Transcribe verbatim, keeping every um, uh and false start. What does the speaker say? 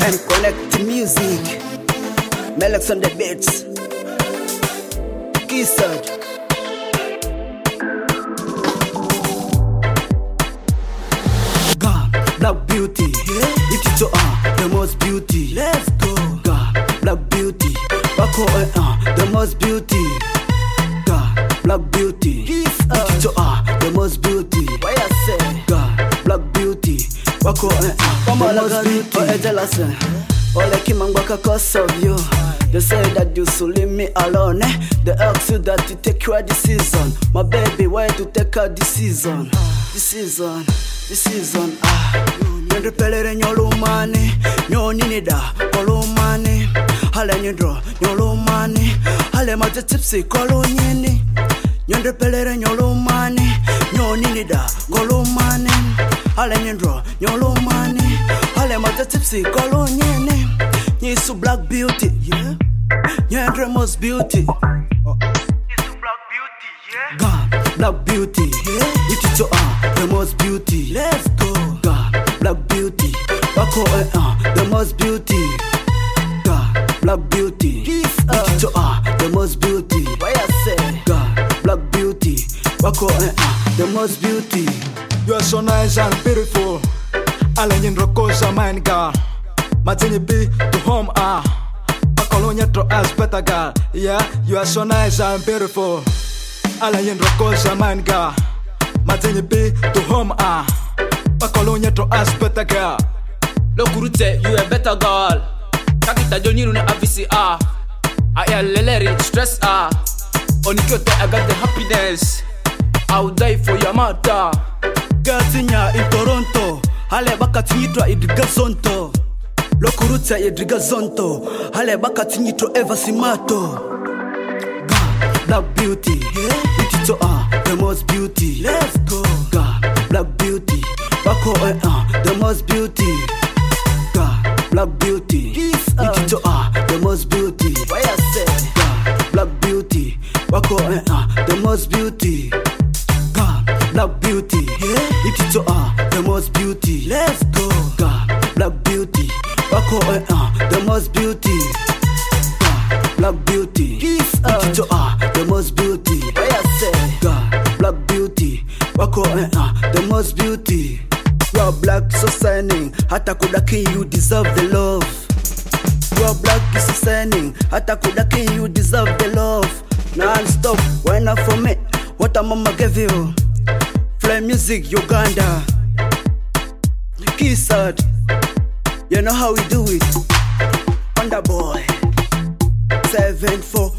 and connect to music. Melex on the beats. Keyside. God, Black Beauty. Yeah. It is uh, the most beauty. Let's go. God, Black Beauty. Bako uh, the most beauty. God, Black Beauty. It is uh, the most beauty. Why I say? God, Black Beauty. Bako uh, the most beauty. Oh, jealous. Ole kimangwaka cause of you. They say that you should leave me alone, eh? They ask you that you take your decision. My baby, why to take a decision? Decision, decision, ah. Nyende pelere nyolumani, nyoninida, kolumani. Hale nyendro, nyolumani. Hale mate tipsy, kolonyini. Nyende pelere nyolumani, nyoninida, kolumani. Hale nyendro, nyolumani. Hale mate tipsy, kolonyini. Nisu Black Beauty, yeah. Nyendre most beauty. Oh. Nisu Black Beauty, yeah. God, Black Beauty, yeah. It is uh, the most beauty. Let's go. God, Black Beauty. Bako uh, the most beauty. God, Black Beauty. This uh, it is uh, the most beauty. Why I say? God, Black Beauty. Bako uh, the most beauty. You are so nice and beautiful. Alenyin rokosa mine girl. Matini be to home ah. Pakolonya to as better girl. Yeah, you are so nice and beautiful. Alayin rokosa man girl. Matini be to home ah. Pakolonya to as better girl. Lokurute, you a better girl. Kakita joniru na avisi ah. Aya leleri stress ah. Onikyote I got the happiness. I'll die for your mother. Gatinya in Toronto. Hale bakatinyitwa Idrigazonto. Lokurutse Idrigazonto. Hale bakatinyitwa Eva Simato. God, Black Beauty. Yeah. It is uh, the most beauty. Let's go. God, Black Beauty. Bako uh, the most beauty. God, Black Beauty. This, uh, it is uh, the most beauty. Why I say? God, Black Beauty. Bako uh, the most beauty. God, Black Beauty. Yeah. It is uh, the most beauty. Let's go. God, Black Beauty. Bako uh, the most beauty. God, Black Beauty. This, uh, it is uh, the most beauty. Why I say? God, Black Beauty. Bako uh, the most beauty. You are black, so shining. Hata kudaki, you deserve the love. You are black, so shining. Hata kudaki, you deserve the love. Non-stop, why not for me? What a mama gave you. Fly music, Uganda. Keyside. You know how we do it. Wonder boy. Seven four